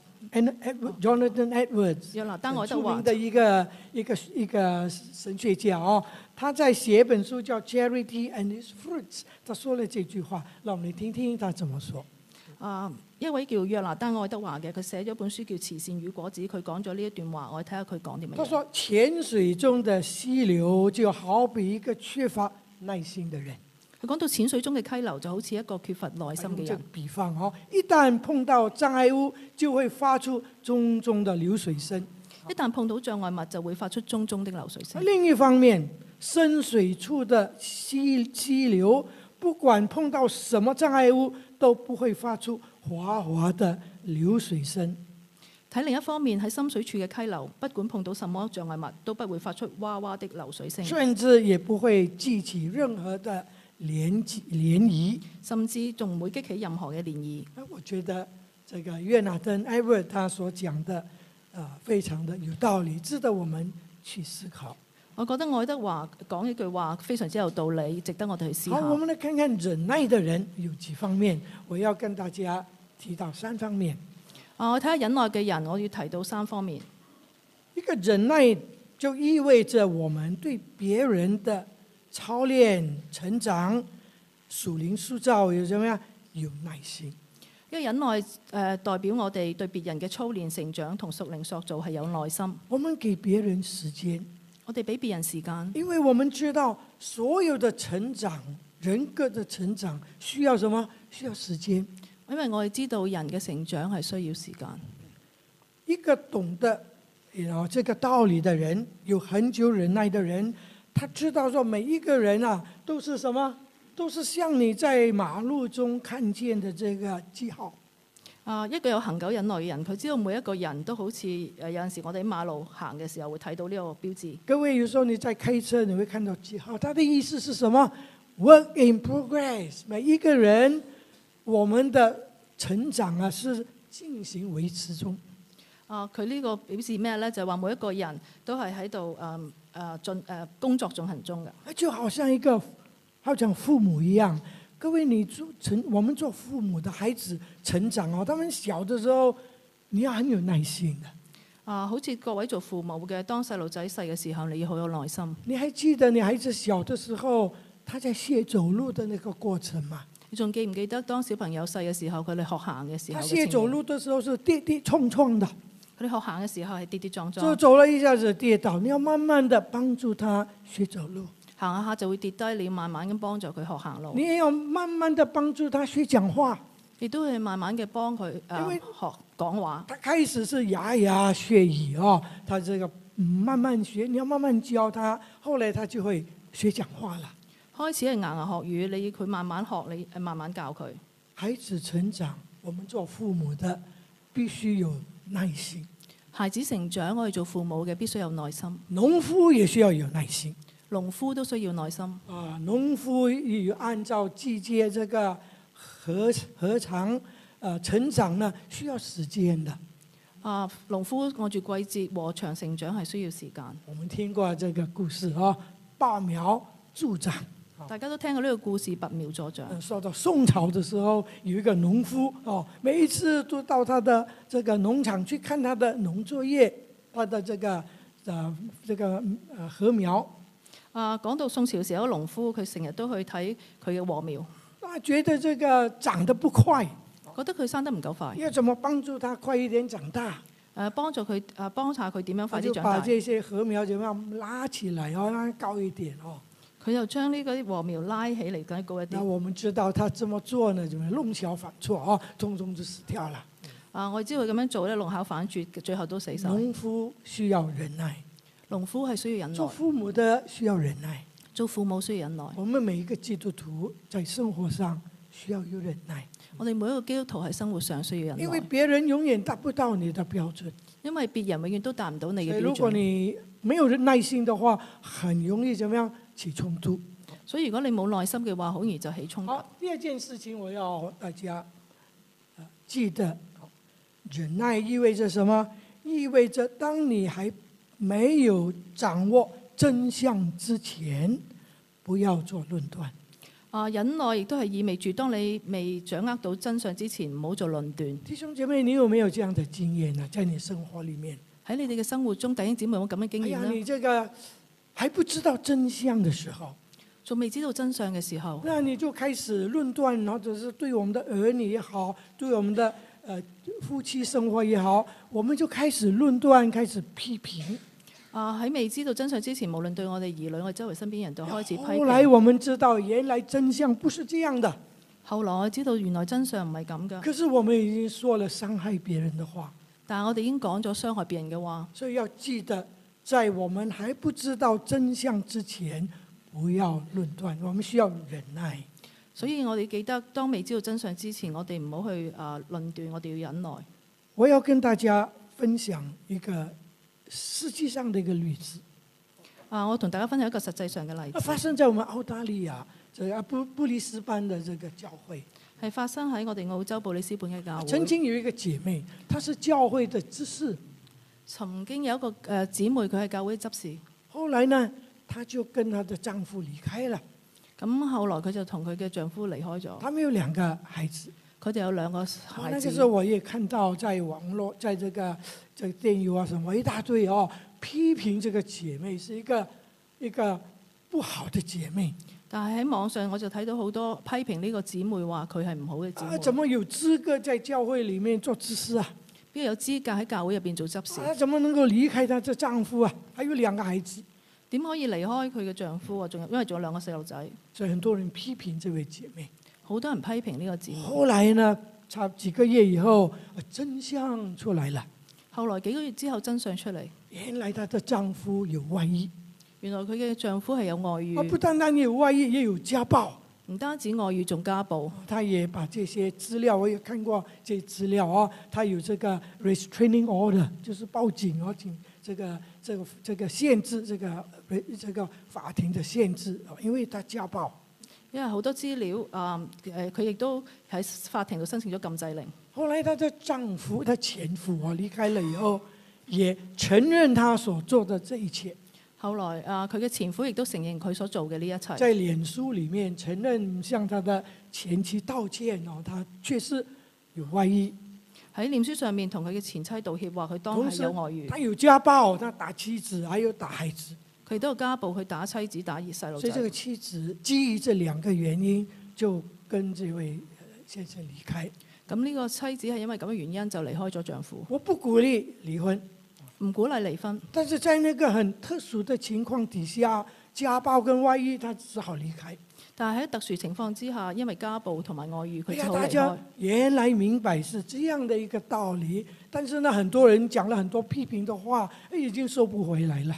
Jonathan Edwards， 約拿單愛德華， 著名的一個一個一個神學家哦，他在寫一本書叫《Charity and Its Fruits》，他說了這句話，讓我們聽聽他怎麼說。 啊，一位叫約拿單愛德華嘅，佢寫咗本書叫《慈善與果子》，佢講咗呢一段話，我哋睇下佢講啲乜嘢。 他說：淺水中的溪流就好比一個缺乏耐心的人。 佢講到淺水中嘅溪流就好似一個缺乏耐心嘅人。 比方哦，一旦碰到障礙物，就會發出淙淙的流水聲。 一旦碰到障礙物，就會發出淙淙的流水聲。 另一方面，深水處的溪溪流，不管碰到什麼障礙物，都不會發出嘩嘩的流水聲。 睇另一方面，喺深水處嘅溪流，不管碰到什麼障礙物，都不會發出嘩嘩的流水聲， 甚至也不會激起任何的漣漪漣漪， 甚至仲唔會激起任何嘅漣漪。 我覺得這個約拿單艾沃他所講的，啊，非常的有道理，值得我們去思考。 我覺得愛德華講一句話非常之有道理，值得我哋去思考。 好，我們來看看忍耐的人有幾方面，我要跟大家提到三方面。 啊，我睇下忍耐嘅人，我要提到三方面。 一個忍耐就意味着我們對別人的操練、成長、屬靈塑造有什麼樣？有耐心。 因為忍耐誒、呃、代表我哋對別人嘅操練、成長同屬靈塑造係有耐心。 我們給別人時間， 我哋俾別人時間， 因為我們知道所有的成長、人格的成長需要什麼？需要時間。 因為我哋知道人嘅成長係需要時間。 一個懂得然後這個道理的人，有恆久忍耐的人，他知道說每一個人啊，都是什麼？都是像你在馬路中看見的這個記號。 啊，一個有恆久忍耐嘅人，佢知道每一個人都好似誒有陣時我哋喺馬路行嘅時候會睇到呢個標誌。 各位，有時候你在開車，你會看到記號，它的意思是什麼？ Work in progress。每一個人，我們的成長啊，是進行維持中。 啊，佢呢個表示咩咧？就係話每一個人都係喺度誒誒進誒工作進行中嘅。 就好像一個，好像父母一樣。各位，你做成我們做父母的孩子成長哦，他們小的時候，你要很有耐心的。 啊，好似各位做父母嘅，當細路仔細嘅時候，你要好有耐心。 你還記得你孩子小的時候，他在學走路的那個過程嗎？ 你仲記唔記得當小朋友細嘅時候，佢哋學行嘅時候？ 他學走路的時候是跌跌撞撞的。 佢哋學行嘅時候係跌跌撞撞。 就走了一下子跌倒，你要慢慢的幫助他學走路。 行下下就會跌低，你要慢慢咁幫助佢學行路。 你也要慢慢的幫助他學講話。 亦都係慢慢嘅幫佢誒學講話。 他開始是牙牙學語哦，他這個慢慢學，你要慢慢教他，後來他就會學講話了。 開始係牙牙學語，你佢慢慢學，你誒慢慢教佢。 孩子成長，我們做父母的必須有耐心。 孩子成長，我哋做父母嘅必須有耐心。 農夫也需要有耐心。 農夫都需要耐心。 啊，農夫要按照季節這個禾禾場呃成長呢，需要時間的。 啊，農夫按住季節禾場成長係需要時間。 我們聽過這個故事啊，拔苗助長。 大家都聽過呢個故事，拔苗助長。 說到宋朝的時候，有一個農夫哦，每一次都到他的這個農場去看他的農作業，他的這個呃這個呃禾苗。 啊，講到宋朝時候，農夫佢成日都去睇佢嘅禾苗。 啊，覺得這個長得不快， 覺得佢生得唔夠快。 要怎麼幫助他快一點長大？ 誒，幫助佢誒，幫下佢點樣快啲長大。 就把這些禾苗怎麼樣拉起來哦，讓它高一點哦。 佢就將呢個啲禾苗拉起嚟更高一啲。 那我們知道他這麼做呢，就弄巧反錯哦，通通就死掉了。 啊，我知道佢咁樣做咧，弄巧反拙，最後都死晒。 農夫需要忍耐， 農夫係需要忍耐。 做父母的需要忍耐， 做父母需要忍耐。 我們每一個基督徒在生活上需要有忍耐。 我哋每一個基督徒喺生活上需要忍耐。 因為別人永遠達不到你的標準。 因為別人永遠都達唔到你嘅標準。 如果你沒有耐心的話，很容易怎麼樣起衝突。 所以如果你冇耐心嘅話，好容易就起衝突。 好，第二件事情我要大家記得，忍耐意味着什麼？意味着當你還沒有掌握真相之前，不要做論斷。 啊，忍耐亦都係意味住，當你未掌握到真相之前，唔好做論斷。 弟兄姐妹，你有沒有這樣的經驗呢？在你生活裡面， 喺你哋嘅生活中，弟兄姊妹有冇咁嘅經驗呢？ 哎呀，你這個還不知道真相的時候， 仲未知道真相嘅時候， 那你就開始論斷，或者是對我們的兒女也好，對我們的呃夫妻生活也好，我們就開始論斷，開始批評。 啊，喺未知道真相之前，無論對我哋兒女，我哋周圍身邊人都開始批評。 後來我們知道，原來真相不是這樣的。 後來我知道原來真相唔係咁噶。 可是我們已經說了傷害別人的話， 但係我哋已經講咗傷害別人嘅話， 所以要記得，在我們還不知道真相之前，不要論斷，我們需要忍耐。 所以我哋記得，當未知道真相之前，我哋唔好去啊論斷，我哋要忍耐。我要跟大家分享一個實際上的一個例子。 啊，我同大家分享一個實際上嘅例子。 發生在我們澳大利亞這個布布里斯班的這個教會， 係發生喺我哋澳洲布里斯班嘅教會。 曾經有一個姐妹，她是教會的執事。 曾經有一個誒姊妹，佢係教會執事。 後來呢，她就跟她的丈夫離開了。 咁後來佢就同佢嘅丈夫離開咗。 他們有兩個孩子。 佢哋有兩個孩子。 那個時候我也看到在網絡，在這個這個電郵啊什麼一大堆哦，批評這個姐妹是一個一個不好的姐妹。 但係喺網上我就睇到好多批評呢個姊妹，話佢係唔好嘅姊妹。 啊，怎麼有資格在教會裡面做執事啊？ 邊有資格喺教會入邊做執事？ 啊，怎麼能夠離開她的丈夫啊？還有兩個孩子， 點可以離開佢嘅丈夫啊？仲有因為仲有兩個細路仔。 所以很多人批評這位姐妹。 好多人批評呢個姊妹。 後來呢，差幾個月以後，真相出來了。 後來幾個月之後，真相出嚟， 原來她的丈夫有外遇。 原來佢嘅丈夫係有外遇。 不單單有外遇，也有家暴。 唔單止外遇，仲家暴。 他也把這些資料，我也看過這些資料啊。他有這個 restraining order，就是報警啊，警這個這個這個限制，這個這個法庭的限制啊，因為他家暴。 因為好多資料啊，誒佢亦都喺法庭度申請咗禁制令。 後來，她的丈夫、她前夫啊離開了以後，也承認他所做的這一切。 後來啊，佢嘅前夫亦都承認佢所做嘅呢一切。 在臉書裡面承認向他的前妻道歉哦，他確實有外遇。 喺臉書上面同佢嘅前妻道歉，話佢當係有外遇。 他有家暴，他打妻子，還有打孩子。 佢都有家暴，佢打妻子、打細路仔。 所以這個妻子基於這兩個原因，就跟這位先生離開。 咁呢個妻子係因為咁嘅原因就離開咗丈夫。 我不鼓勵離婚， 唔鼓勵離婚。 但是在那個很特殊的情況底下，家暴跟外遇，他只好離開。 但係喺特殊情況之下，因為家暴同埋外遇，佢只好離開。 大家原來明白是這樣的一個道理，但是呢，很多人講了很多批評的話，已經收不回來了。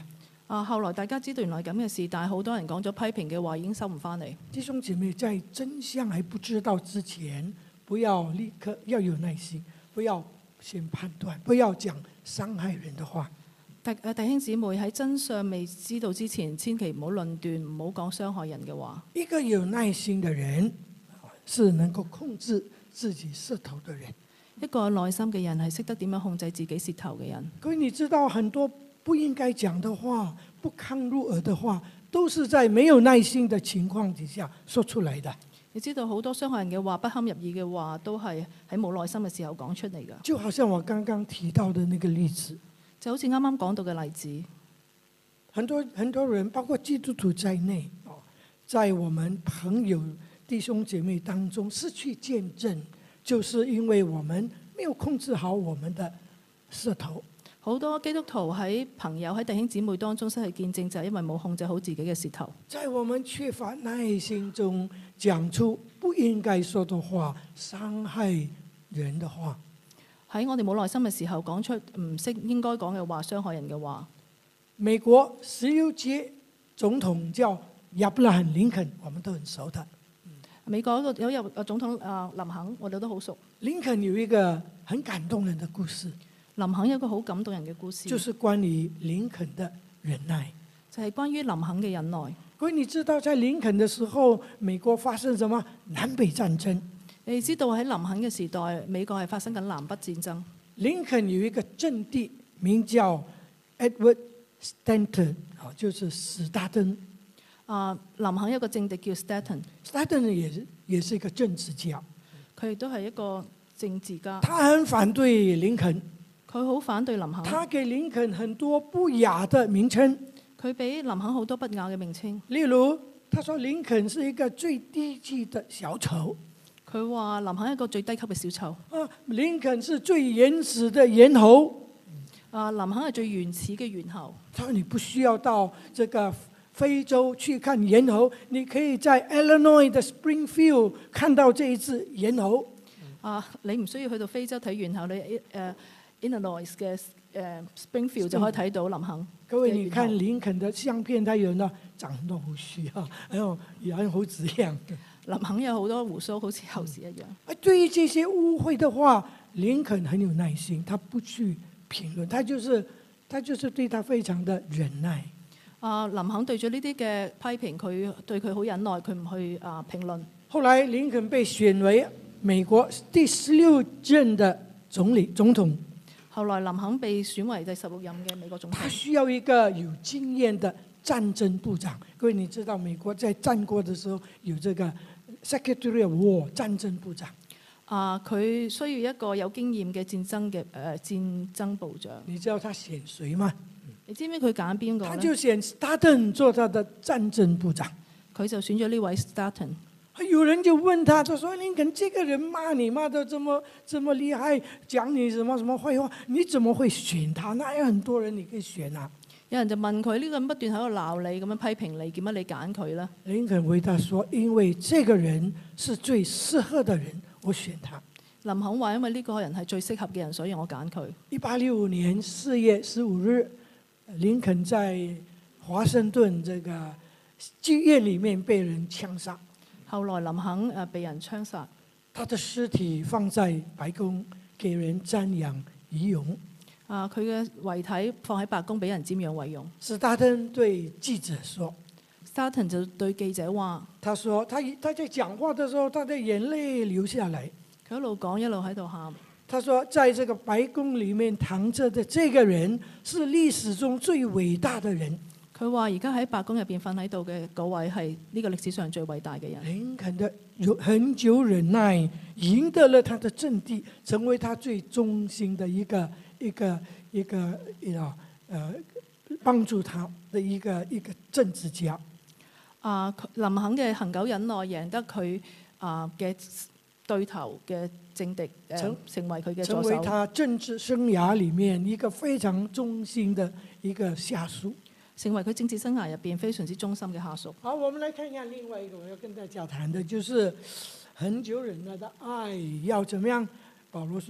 啊，後來大家知道原來咁嘅事，但係好多人講咗批評嘅話已經收唔翻嚟。 弟兄姐妹，在真相還不知道之前，不要立刻，要有耐心，不要先判斷，不要講傷害人的話。 弟誒弟兄姊妹喺真相未知道之前，千祈唔好論斷，唔好講傷害人嘅話。 一個有耐心的人，是能夠控制自己舌頭的人。 一個有耐心嘅人係識得點樣控制自己舌頭嘅人。 各位，你知道很多不應該講的話、不堪入耳的話，都是在沒有耐心的情況底下說出來的。 你知道好多傷害人嘅話、不堪入耳嘅話，都係喺冇耐心嘅時候講出嚟㗎。 就好像我剛剛提到的那個例子， 就好似啱啱講到嘅例子， 很多很多人，包括基督徒在內，在我們朋友弟兄姐妹當中失去見證，就是因為我們沒有控制好我們的舌頭。 好多基督徒喺朋友喺弟兄姊妹當中失去見證，就係因為冇控制好自己嘅舌頭。 在我們缺乏耐心中講出不應該說的話、傷害人的話。 喺我哋冇耐心嘅時候講出唔識應該講嘅話、傷害人嘅話。 美國十六屆總統叫亞伯拉罕林肯，我們都很熟的。 美國一個有有總統啊林肯，我哋都好熟。 林肯有一個很感動人的故事。 林肯有一個好感動人嘅故事， 就是關於林肯的忍耐， 就係關於林肯嘅忍耐。 各位，你知道在林肯的時候，美國發生什麼南北戰爭？ 你知道喺林肯嘅時代，美國係發生緊南北戰爭。 林肯有一個政敵名叫 Edward Stanton， 就是史達登。 啊，林肯有一個政敵叫 Stanton，Stanton 也是也是一個政治家， 佢亦都係一個政治家。 他很反對林肯。 佢好反對林肯， 他給林肯很多不雅的名稱， 佢俾林肯好多不雅嘅名稱。 例如，他說林肯是一個最低級的小丑， 佢話林肯係一個最低級嘅小丑。 啊，林肯是最原始的猿猴， 啊，林肯係最原始嘅猿猴。 他說你不需要到這個非洲去看猿猴，你可以在 Illinois 的 Springfield 看到這一隻猿猴。 啊，你唔需要去到非洲睇猿猴，你誒。Uh, Illinois 嘅誒 Springfield 就可以睇到林肯。 各位，你看林肯的相片，他有呢長很多鬍鬚啊，還有猿猴子樣。 林肯有好多鬍鬚，好似猴子一樣。 啊，對於這些誤會的話，林肯很有耐心，他不去評論，他就是他就是對他非常的忍耐。 啊，林肯對住呢啲嘅批評，佢對佢好忍耐，佢唔去啊評論。 後來林肯被選為美國第十六任的總理總統。 後來林肯被選為第十六任嘅美國總統。 他需要一個有經驗的戰爭部長。各位，你知道美國在戰國的時候有這個 Secretary of War 戰爭部長。 啊，佢需要一個有經驗嘅戰爭嘅誒、呃、戰爭部長。 你知道他選誰嗎？ 你知唔知佢揀邊個咧？ 他就選 Stanton 做他的戰爭部長。 佢就選咗呢位 Stanton。 有人就問他，他說林肯這個人罵你罵得這麼這麼厲害，講你什麼什麼壞話，你怎麼會選他？那有很多人你可以選啊。 有人就問佢，呢個人不斷喺度鬧你，咁樣批評你，點解你揀佢呢？ 林肯回答說：因為這個人是最適合的人，我選他。 林肯話：因為呢個人係最適合嘅人，所以我揀佢。 一八六五年四月十五日，林肯在華盛頓這個劇院裡面被人槍殺。 後來林肯誒被人槍殺， 他的屍體放在白宮，給人瞻仰遺容。 啊，佢嘅遺體放喺白宮俾人瞻仰遺容。 史達登對記者說 Stanton 就對記者話： 他說他他在講話的時候，他的眼淚流下來。 佢一路講一路喺度喊。 他說，在這個白宮裡面躺着的這個人，是歷史中最偉大的人。 佢話：而家喺白宮入邊瞓喺度嘅嗰位係呢個歷史上最偉大嘅人。 林肯的很久忍耐，贏得了他的陣地，成為他最忠心的一個一個一個一個呃幫助他的一個一個政治家。 啊，林肯嘅恒久忍耐贏得佢啊嘅對頭嘅政敵，誒成，成為佢嘅助手， 成為他政治生涯裡面一個非常忠心的一個下屬。 成為佢政治生涯入邊非常之忠心嘅下屬。 好，我們來看一下另外一個我要跟大家談的，就是恒久忍耐的愛要怎麼樣？保羅說，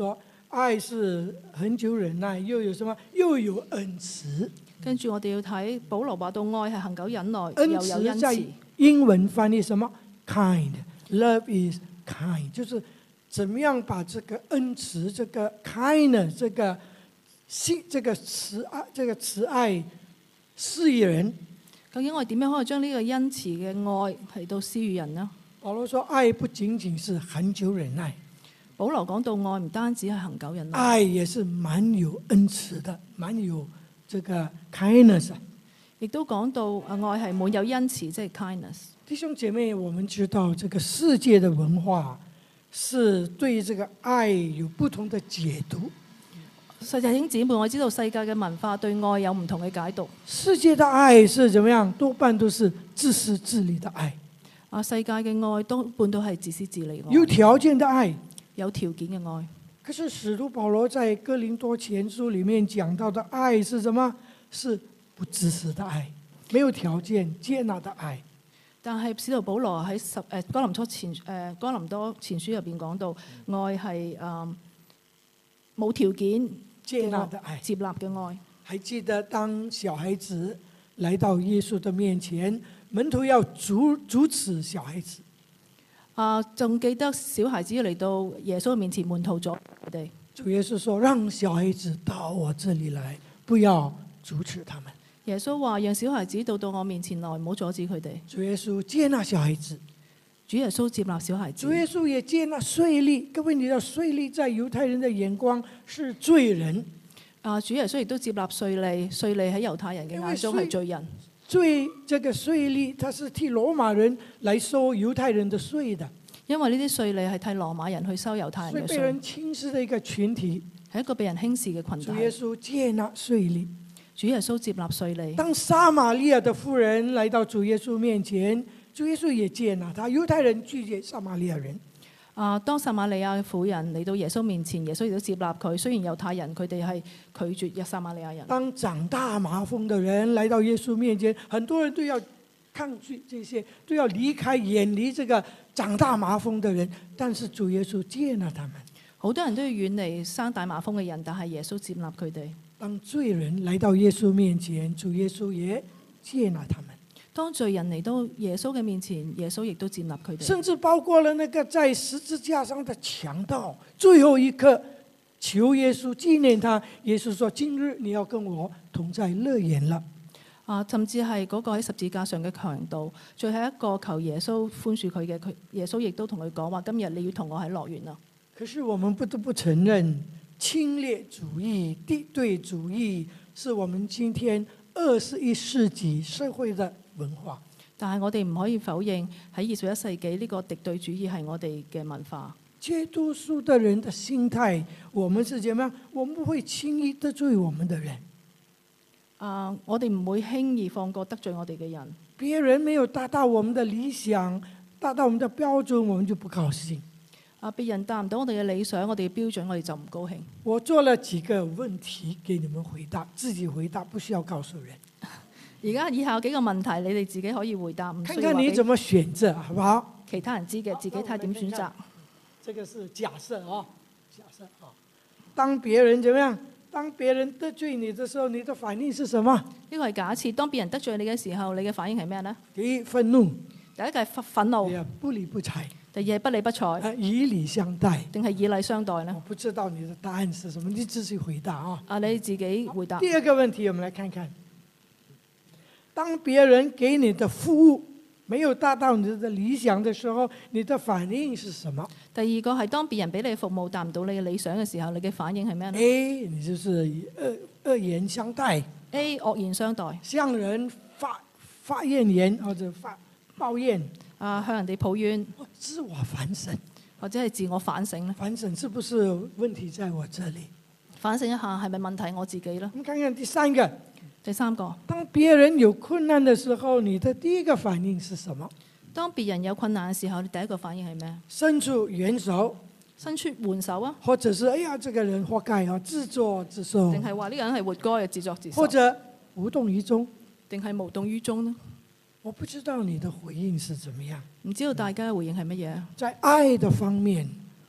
愛是恒久忍耐，又有什麼？又有恩慈。 跟住我哋要睇保羅話到愛係恒久忍耐， 恩又有恩慈在慈。 英文翻譯什麼 ？kind，love is kind，就是怎麼樣把這個恩慈、這個 kindness、這個信、這個慈愛、這個慈愛施予人。 究竟我哋點樣可以將呢個恩慈嘅愛嚟到施予人呢？ 保羅說，愛不僅僅是恒久忍耐， 保羅講到愛唔單止係恒久忍耐， 愛也是蠻有恩慈的，蠻有這個 kindness。 亦都講到啊愛係滿有恩慈，即係 kindness。 弟兄姐妹，我們知道這個世界的文化是對這個愛有不同的解讀。 實際弟兄姊妹，我知道世界嘅文化對愛有唔同嘅解讀。 世界的愛是怎麼樣？多半都是自私自利的愛。 啊，世界嘅愛多半都係自私自利愛， 有條件的愛， 有條件嘅愛。 可是使徒保羅在哥林多前書裡面講到的愛是什麼？是不自私的愛，沒有條件接納的愛。 但係使徒保羅喺十誒哥林多前誒哥林多前書入邊講到，愛係誒冇條件接納的愛， 接納嘅愛。 還記得當小孩子來到耶穌的面前，門徒要阻阻止小孩子。 啊，仲記得小孩子嚟到耶穌嘅面前，門徒阻佢哋。 主耶穌說：讓小孩子到我這裡來，不要阻止他們。 耶穌話：讓小孩子到到我面前來，唔好阻止佢哋。 主耶穌接納小孩子， 主耶穌接納小孩子。 主耶穌也接納稅吏。各位，你知道稅吏在猶太人的眼光是罪人。 啊，主耶穌亦都接納稅吏，稅吏喺猶太人嘅眼中係罪人。 罪這個稅吏，他是替羅馬人來收猶太人的稅的。 因為呢啲稅吏係替羅馬人去收猶太人嘅稅。 被人輕視的一個群體， 係一個被人輕視嘅群體。 主耶穌接納稅吏。 主耶穌接納稅吏。 當撒瑪利亞的婦人來到主耶穌面前，主耶穌也接納他。猶太人拒絕撒瑪利亞人。 啊，當撒瑪利亞嘅婦人嚟到耶穌面前，耶穌亦都接納佢。雖然猶太人佢哋係拒絕撒瑪利亞人。 當長大麻風的人來到耶穌面前，很多人都要抗拒這些，都要離開遠離這個長大麻風的人。但是主耶穌接納他們。 好多人都要遠離生大麻風嘅人，但係耶穌接納佢哋。 當罪人來到耶穌面前，主耶穌也接納他們。 當罪人嚟到耶穌嘅面前，耶穌亦都接納佢哋。 甚至包括了那個在十字架上的強盜，最後一刻求耶穌紀念他。耶穌說：今日你要跟我同在樂園了。 啊，甚至係嗰個喺十字架上嘅強盜，最後一個求耶穌寬恕佢嘅，佢耶穌亦都同佢講話：今日你要同我喺樂園啦。 可是我們不得不承認，侵略主義、敵對主義是我們今天二十一世紀社會的文化。 但係我哋唔可以否認，喺二十一世紀呢個敵對主義係我哋嘅文化。 絕大多數的人的心態，我們是點樣？我們不會輕易得罪我們的人。 啊，我哋唔會輕易放過得罪我哋嘅人。 別人沒有達到我們的理想，達到我們的標準，我們就不高興。 啊！別人達唔到我哋嘅理想，我哋嘅標準，我哋就唔高興。 我做了幾個問題給你們回答，自己回答，不需要告訴人。 而家以下有幾個問題，你哋自己可以回答，唔需要話俾看看你怎麼選擇，好不好？ 其他人知嘅，自己睇下點選擇。 這個是假設啊，假設啊。當別人怎麼樣？當別人得罪你的時候，你的反應是什麼？ 呢個係假設。當別人得罪你嘅時候，你嘅反應係咩呢？ 第一，憤怒； 第一個係憤怒； 第二，不理不睬； 第二係不理不睬； 以禮相待， 定係以禮相待呢？ 我不知道你的答案是什麼，你自己回答啊。 啊，你自己回答。 第二個問題，我們來看看，當別人給你的服務沒有達到你的理想的時候，你的反應是什麼？ 第二個係當別人俾你服務達唔到你嘅理想嘅時候，你嘅反應係咩呢 A， 你就是惡惡言相待。 A， 惡言相待， 向人發發怨言或者發抱怨。 啊，向人哋抱怨， 自我反省， 或者係自我反省咧。 反省是不是問題在我這裡？ 反省一下係咪問題我自己咧？ 我們看看第三個。 第三個， 當別人有困難的時候，你的第一個反應是什麼？ 當別人有困難嘅時候，你第一個反應係咩？ 伸出援手， 伸出援手啊！ 或者是哎呀，這個人活該啊，自作自受。 定係話呢個人係活該嘅，自作自受。 或者無動於衷， 定係無動於衷呢？ 我不知道你的回應是怎麼樣。 唔知道大家嘅回應係乜嘢？ 在愛的方面，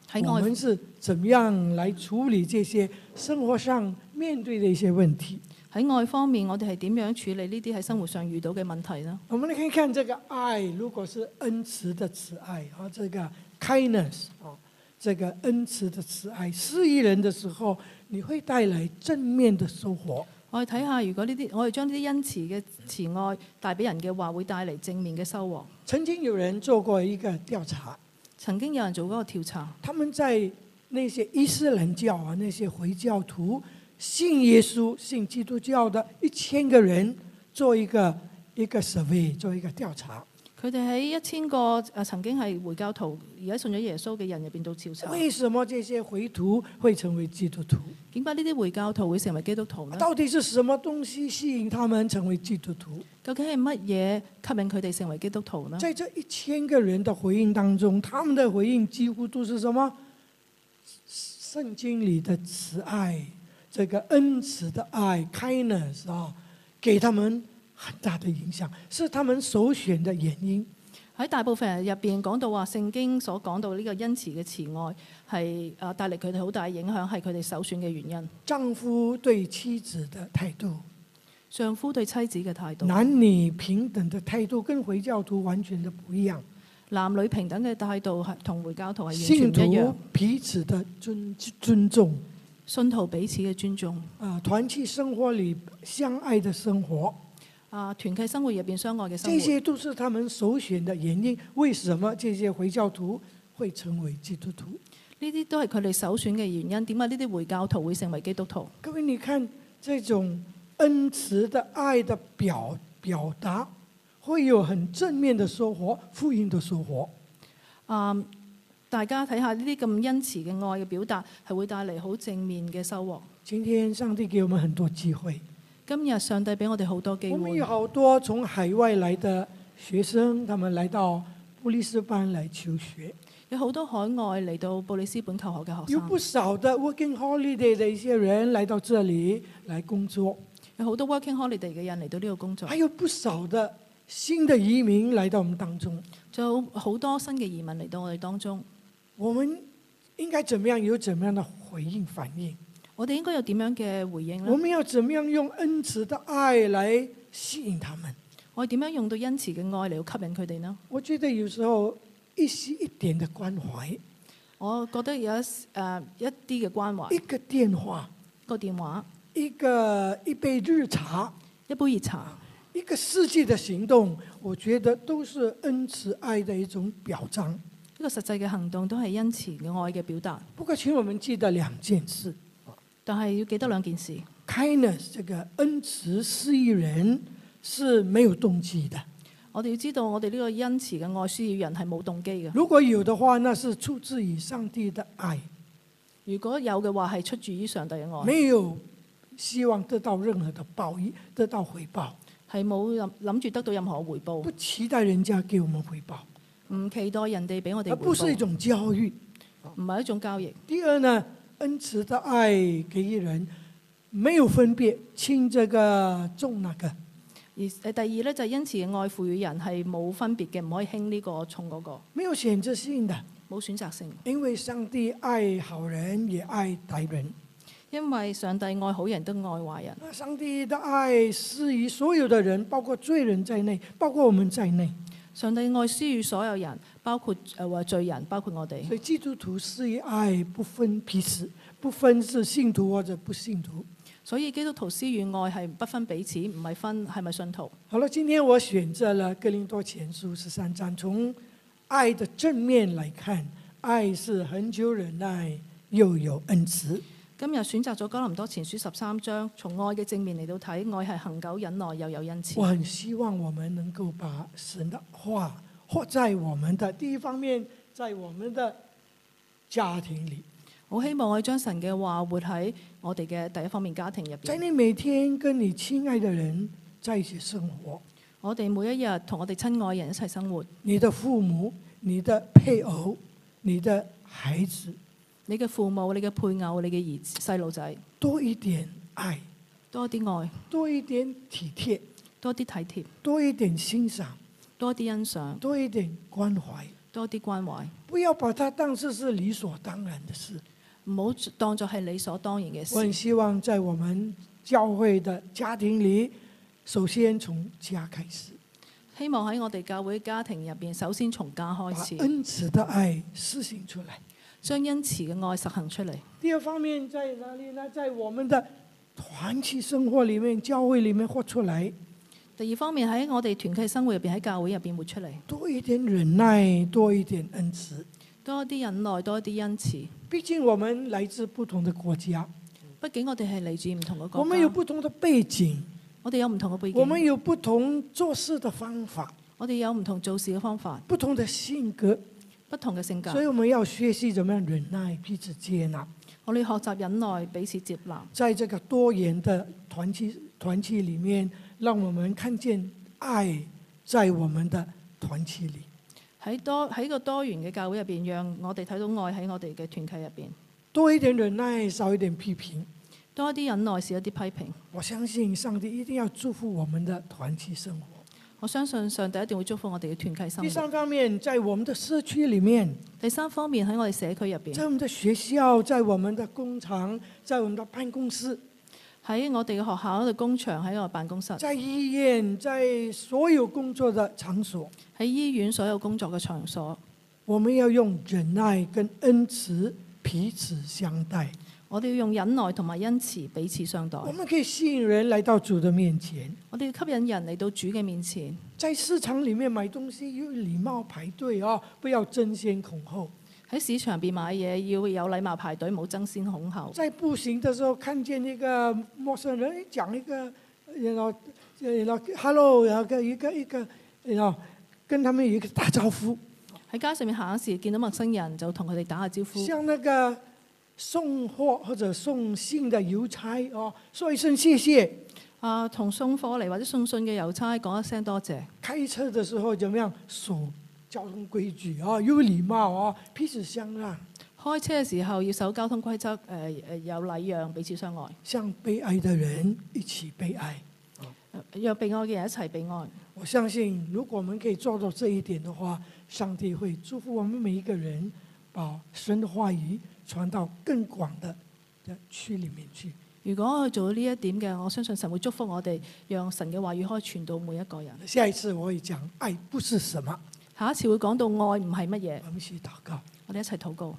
喺愛我們是怎麼樣來處理這些生活上面對的一些問題？ 喺愛方面，我哋係點樣處理呢啲喺生活上遇到嘅問題呢？ 我們來看看這個愛，如果是恩慈的慈愛啊，這個 kindness 啊，這個恩慈的慈愛，施予人的時候，你會帶來正面的收穫。 我哋睇下，如果呢啲我哋將呢啲恩慈嘅慈愛帶俾人嘅話，會帶嚟正面嘅收穫。 曾經有人做過一個調查， 曾經有人做過一個調查， 他們在那些伊斯蘭教啊，那些回教徒信耶穌、信基督教的一千個人做一個一個 survey， 做一個調查。 佢哋喺一千個誒曾經係回教徒而家信咗耶穌嘅人入邊做調查。 為什麼這些回徒會成為基督徒？ 點解呢啲回教徒會成為基督徒呢？ 到底是什麼東西吸引他們成為基督徒？ 究竟係乜嘢吸引佢哋成為基督徒呢？ 在這一千個人的回應當中，他們的回應幾乎都是什麼？聖經裏的慈愛，這個恩慈的愛 kindness 啊，給他們很大的影響，是他們首選的原因。 喺大部分人入邊講到話，聖經所講到呢個恩慈嘅慈愛係誒帶嚟佢哋好大影響，係佢哋首選嘅原因。 丈夫對妻子的態度， 丈夫對妻子嘅態度， 男女平等的態度，跟回教徒完全的不一樣。 男女平等嘅態度係同回教徒係完信全唔一樣徒。彼此的尊尊重， 信徒彼此嘅尊重， 啊，團契生活裏相愛的生活。 啊，團契生活入邊相愛嘅生活， 這些都是他們首選的原因。為什麼這些回教徒會成為基督徒？ 呢啲都係佢哋首選嘅原因。點解呢啲回教徒會成為基督徒？ 各位，你看這種恩慈的愛的表表達，會有很正面的收穫，福音的收穫。 啊，大家睇下呢啲咁恩慈嘅愛嘅表達，係會帶嚟好正面嘅收穫。 今天上帝給我們很多機會。 今日上帝俾我哋好多機會。 我們有好多從海外來的學生，他們來到布里斯班來求學。 有好多海外嚟到布里斯本求學嘅學生。 有不少的 working holiday 的一些人來到這裡來工作。 有好多 working holiday 嘅人嚟到呢個工作。 還有不少的新的移民來到我們當中。 仲有好多新嘅移民嚟到我哋當中。 我們應該怎麼樣有怎麼樣的回應反應？ 我哋應該有點樣嘅回應呢？ 我們要怎麼樣用恩慈的愛來吸引他們？ 我哋點樣用到恩慈嘅愛嚟到吸引佢哋呢？ 我覺得有時候一絲一點的關懷， 我覺得有一誒、呃、一啲嘅關懷， 一個電話， 一個電話， 一個一杯熱茶， 一杯熱茶， 一個實際的行動，我覺得都是恩慈愛的一種表彰。 一個實際嘅行動都係恩慈嘅愛嘅表達。 不過請我們記得兩件事。 但係要記得兩件事。 Kindness 這個恩慈施予人是沒有動機的。 我哋要知道，我哋呢個恩慈嘅愛施予人係冇動機嘅。 如果有的話，那是出自於上帝的愛。 如果有嘅話，係出自於上帝嘅愛。 沒有希望得到任何的報應，得到回報。 係冇諗諗住得到任何回報。 不期待人家給我們回報。 唔期待人哋俾我哋回報。 而不是一種交易。 唔係一種交易。 第二呢？恩慈的愛給予人，沒有分別，輕這個重那個。 而誒第二咧就係恩慈嘅愛賦予人係冇分別嘅，唔可以輕呢個重嗰個。 沒有選擇性的， 冇選擇性。 因為上帝愛好人，也愛歹人。 因為上帝愛好人都愛壞人。 上帝的愛施予所有的人，包括罪人在內，包括我們在內。 上帝愛施予所有人，包括誒話罪人，包括我哋。 所以基督徒施予愛不分彼此，不分是信徒或者不信徒。 所以基督徒施予愛係不分彼此，唔係分係咪信徒。 好了，今天我選擇了哥林多前書十三章，從愛的正面來看，愛是恆久忍耐，又有恩慈。 今日選擇咗哥林多前書十三章，從愛嘅正面嚟到睇，愛係恆久忍耐又有恩慈。 我很希望我們能夠把神的話活在我們的第一方面，在我們的家庭裏。 我希望我將神嘅話活喺我哋嘅第一方面家庭入邊。 在你每天跟你親愛的人在一起生活， 我哋每一日同我哋親愛人一齊生活。 你的父母、你的配偶、你的孩子。 你嘅父母、你嘅配偶、你嘅兒子、細路仔， 多一點愛， 多啲愛， 多一點體貼， 多啲體貼， 多一點欣賞， 多啲欣賞， 多一點關懷， 多啲關懷， 不要把它當作是理所當然的事。 唔好當作係理所當然嘅我很事。 希望在我們教會的家庭裏，首先從家開始， 希望喺我哋教會家庭入邊，首先從家開把始， 恩慈的愛施行出來。 將恩慈嘅愛實行出嚟。 第二方面在哪裡呢？在我們的團契生活裡面、教會裡面活出來。 第二方面喺我哋團契生活入邊，喺教會入邊活出嚟， 多一點忍耐，多一點恩慈。 多啲忍耐，多啲恩慈。 畢竟我們來自不同的國家， 畢竟我哋係嚟自唔同嘅國家， 我們有不同的背景， 我哋有唔同嘅背景， 我們有不同做事的方法， 我哋有唔同做事嘅方法， 不同的性格， 不同嘅性格， 所以我們要學習怎麼樣忍耐，彼此接納。 我哋學習忍耐，彼此接納。 在這個多元的團契團契裡面，讓我們看見愛在我們的團契裡。 喺多喺個多元嘅教會入邊，讓我哋睇到愛喺我哋嘅團契入邊。 多一點忍耐，少一點批評。 多一啲忍耐，少一啲批評。 我相信上帝一定要祝福我們的團契生活。 我相信上帝一定會祝福我哋嘅團契生活。 第三方面，在我們的社區裡面， 第三方面喺我哋社區入邊， 在我們的學校，在我們的工廠，在我們的辦公室， 喺我哋嘅學校、喺工場、喺我哋辦公室， 在醫院，在所有工作的場所， 喺醫院所有工作嘅場所， 我們要用忍耐跟恩慈彼此相待。 我哋要用忍耐同埋恩慈彼此相待。 我們可以吸引人來到主的面前。 我哋要吸引人嚟到主嘅面前。 在市場裡面買東西要禮貌排隊哦，不要爭先恐後。喺市場邊買嘢要有禮貌排隊，冇爭先恐後。 在步行的時候，看見一個陌生人，講一個，然後，然後 hello，然後一個一個，然後跟他們有一個打招呼。 喺街上面行時，見到陌生人就同佢哋打下招呼。 像那個送貨或者送信的郵差哦，說一聲謝謝。 啊，同送貨嚟或者送信嘅郵差講一聲多謝。 開車的時候怎麼樣守交通規矩啊？有禮貌啊，彼此相讓。 開車嘅時候要守交通規則，誒、呃、誒有禮讓，彼此相愛。 像被愛的人一起被愛， 讓被愛嘅人一齊被愛。 我相信，如果我們可以做到這一點的話，上帝會祝福我們每一個人，把神的話語傳到更廣的區裡面去。 如果我做到呢一點嘅，我相信神會祝福我哋，讓神嘅話語可以傳到每一個人。 下一次我會講愛不是什麼， 下一次會講到愛唔係乜嘢。 我們一起禱告， 我哋一齊禱告。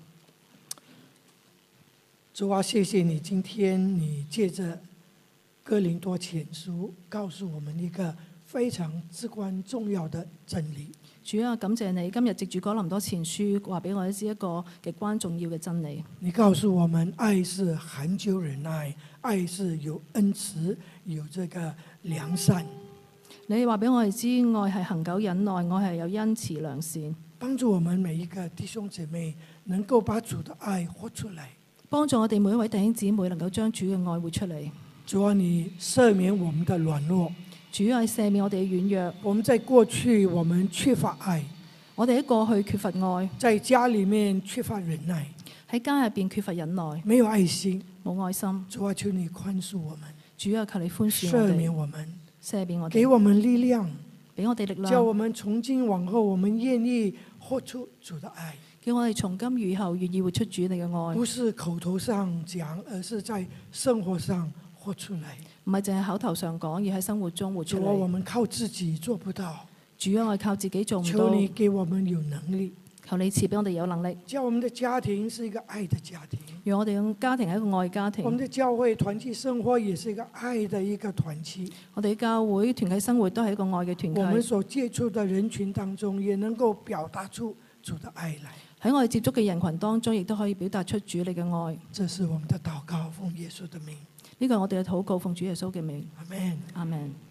主啊，謝謝你，今天你借着哥林多前書告訴我們一個非常至關重要的真理。 主啊，感謝你今日藉住哥林多前書話俾我哋知一個極關重要嘅真理。 你告訴我們，愛是恒久忍耐，愛是有恩慈，有這個良善。 你話俾我哋知，愛係恒久忍耐，愛係有恩慈良善， 幫助我們每一個弟兄姐妹能夠把主的愛活出來。 幫助我哋每一位弟兄姊妹能夠將主嘅愛活出嚟。 主啊，你赦免我們的軟弱。 主啊，赦免我哋嘅軟弱。 我們在過去我們缺乏愛， 我哋喺過去缺乏愛， 在家裡面缺乏忍耐， 喺家入邊缺乏忍耐， 沒有愛心， 冇愛心。 主啊，求你寬恕我們， 主啊，求你寬恕我赦哋， 免我們， 赦免我哋， 給我們力量， 俾我哋力量， 叫我們從今往後，我們願意活出主的愛。 叫我哋從今以後願意活出主你嘅愛， 不是口頭上講，而是在生活上活出來。 唔係淨係口頭上講，而喺生活中活出主啊，我嚟。 們靠自己做不到， 主啊，我哋靠自己做唔求到， 你給我們有能力， 求你賜俾我哋有能力， 叫我們的家庭是一個愛的家庭， 讓我哋嘅家庭係一個愛家庭。 我們的教會團契生活也是一個愛的一個團契。 我哋教會團契生活都係一個愛嘅團契。 我們所接觸的人群當中，也能夠表達出主的愛來。 喺我哋接觸嘅人群當中，亦都可以表達出主你嘅愛。 這是我們的禱告，奉耶穌的名。 呢個係我哋嘅禱告，奉主耶穌嘅名。 阿門。 阿門。